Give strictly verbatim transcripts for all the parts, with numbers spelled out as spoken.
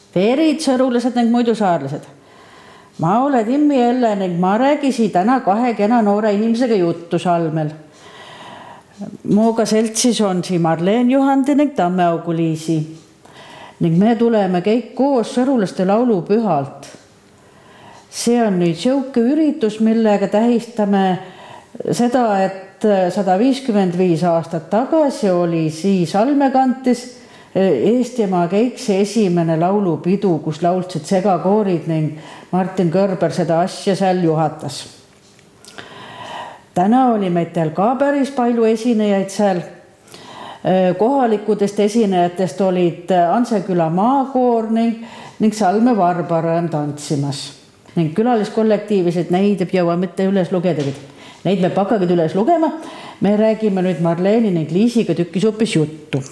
Verid, sõrulased ning muidu saarlased. Ma olen Timmi Elle ning ma räägisi täna kahe kena noore inimesega juttu Salmel. Muuga seltsis on siin Marleen Juhandi ning Tammeaugu Liisi. Ning me tuleme kõik koos sõrulaste laulupühalt. See on nüüd siuke üritus, millega tähistame seda, et sada viiskümmend viis aastat tagasi oli siis Salmekantis Eestimaa Keiksi esimene laulupidu, kus laultsid segakoorid ning Martin Körber seda asja seal juhatas. Täna oli meid ka päris palju esinejaid seal. Kohalikudest esinejatest olid Anseküla maakoor ning, ning Salme Varbarõõm tantsimas. Ning külaliskollektiivisid neid ei jõua mitte üles lugedagi. Neid me pakkagid üles lugema. Me räägime nüüd Marleeni ning Liisiga tükisupis juttu.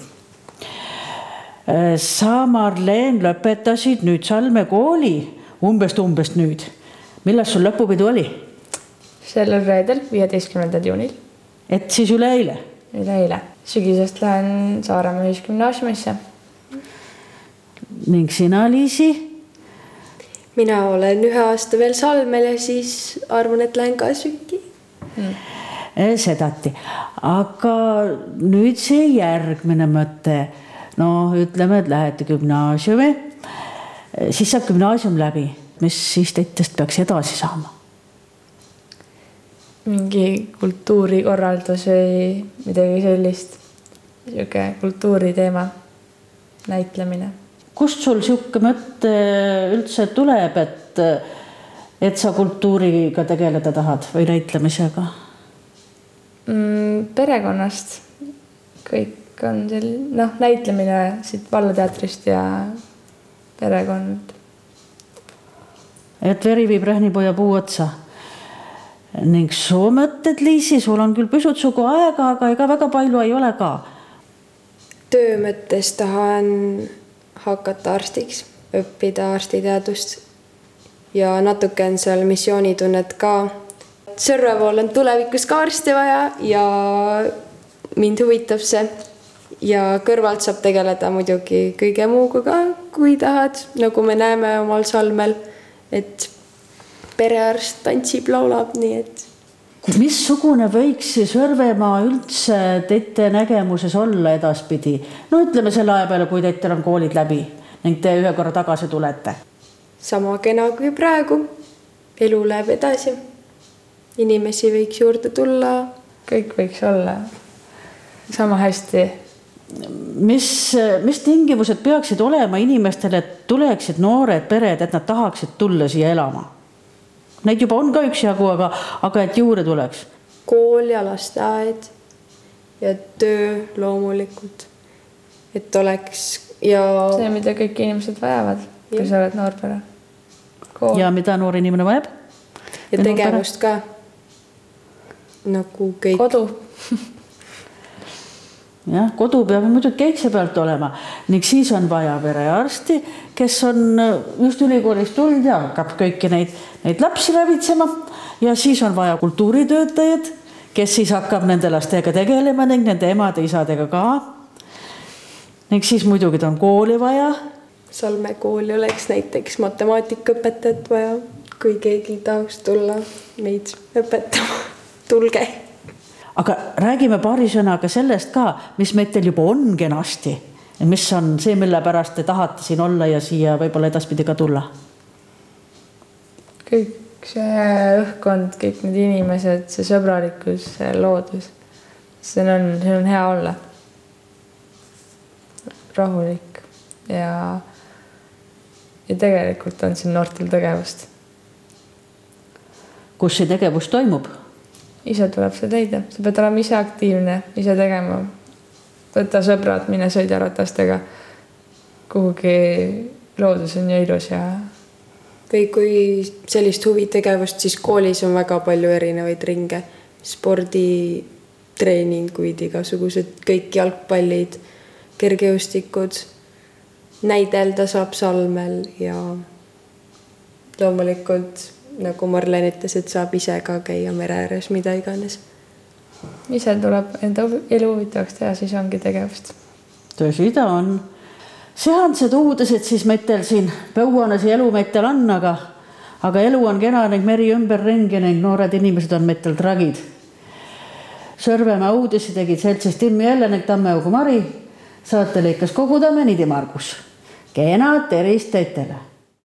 Sa, Marleen, lõpetasid nüüd Salme kooli umbest umbest nüüd. Millas sul lõpupidu oli? Sellel reedel, viieteistkümnendal juunil. Et siis üle eile? Üle eile. Sügisest lähen Saaremaa ühisgümnaasiumisse. Ning sina, Liisi? Mina olen ühe aasta veel Salmel ja siis arvan, et lähen ka sügi. Hmm. Sedati. Aga nüüd see järgmine mõte. No ütleme, et lähete gümnaasiumi, siis saab gümnaasium läbi. Mis siis teitest peaks edasi saama? Mingi kultuurikorraldus või midagi sellist. Siuke kultuuriteema näitlemine. Kust sul siuke mõte üldse tuleb, et, et sa kultuuriga tegeleda tahad või näitlemisega? Mm, perekonnast kõik on selline, noh, näitlemine siit vallateatrist ja perekond. Et veri viib rähnipoja puu otsa. Ning su mõtted, Liisi, sul on küll püsut sugu aega, aga ega väga palju ei ole ka. Töö mõttes tahan hakata arstiks, õppida arstiteadust ja natuke on seal missioonitunnet ka. Sõrvevool on tulevikus ka arsti vaja ja mind huvitab see. Ja kõrvalt saab tegeleda muidugi kõige muuga ka, kui tahad, nagu me näeme omal Salmel, et perearst tantsib, laulab, nii et. Missugune võiks Sõrvemaa üldse teite nägemuses olla edaspidi? No ütleme selle aja peale, kui teitel on koolid läbi ning te ühe korra tagasi tulete. Sama kena kui praegu. Elu läheb edasi. Inimesi võiks juurde tulla. Kõik võiks olla sama hästi. Mis, mis tingimused peaksid olema inimestele, et tuleksid noored pered, et nad tahaksid tulla siia elama? Neid juba on ka üks jagu, aga, aga et juurde tuleks. Kool ja lasteaed ja töö loomulikult. Et oleks ja... See, mida kõik inimesed vajavad, kui sa oled noor pere. Kool. Ja mida noor inimene vajab? Ja tegevust ka. Nagu kõik. Kodu. Ja, kodu peab muidu keikse pealt olema ning siis on vaja perearsti, kes on just ülikoolist tulnud ja hakkab kõiki neid, neid lapsi ravitsema ja siis on vaja kultuuritöötajad, kes siis hakkab nende lastega tegelema ning nende emade isadega ka. Ning siis muidugi on kooli vaja. Salme kooli oleks näiteks matemaatikaõpetajat vaja, kui keegi tahaks tulla meid õpetama. Tulge! Aga räägime paari sõnaga sellest ka, mis meid teil juba on kenasti. Mis on see, mille pärast te tahate siin olla ja siia võib-olla edaspidi ka tulla? Kõik see õhkond, kõik need inimesed, see sõbralikkus, see loodus. See on, see on hea olla. Rahulik ja, ja tegelikult on siin noortel tegevust. Kus see tegevus toimub? Ise tuleb see teida. Sa pead olema ise aktiivne, ise tegema. Võtta sõbrad, mine sõidaratastega. Kuhugi loodus on ja ilus ja... Või kui sellist huvitegevust, siis koolis on väga palju erinevaid ringe. Sporditreeninguid, igasugused, kõik jalgpallid, kergejõustikud. Näidelda saab Salmel ja loomulikult... nagu Marleen ütles, et saab ise ka käia mere ääres, mida iganes. Ise tuleb enda elu huvitavaks teha, siis ongi tegevust. Tõsi ta on. Sehansed uudasid siis metel siin põuanasi elu metel on, aga, aga elu on kena ning meri ümber ringi ning noored inimesed on metel tragid. Sõrvemaa uudisi tegid seltsis Timmi Ellenek, Tammeugu Mari, saate lõikas Kogu Tamme Nidi Margus. Kena terist teitele!